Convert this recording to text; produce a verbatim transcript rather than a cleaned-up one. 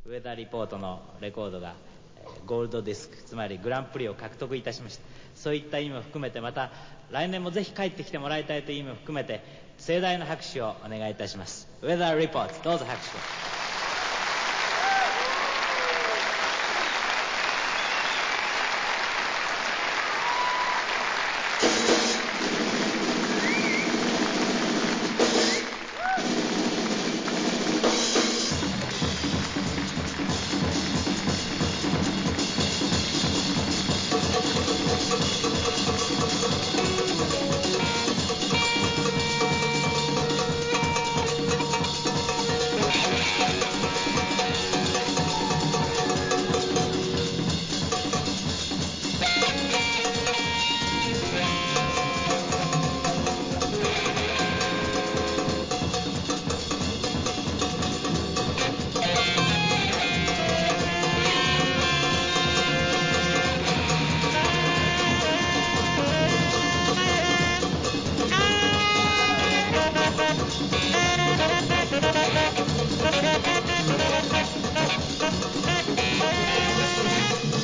ウェザーリポートのレコードがゴールドディスク、つまりグランプリを獲得いたしました。そういった意味も含めて、また来年もぜひ帰ってきてもらいたいという意味も含めて盛大な拍手をお願いいたします。ウェザーリポート、どうぞ拍手を。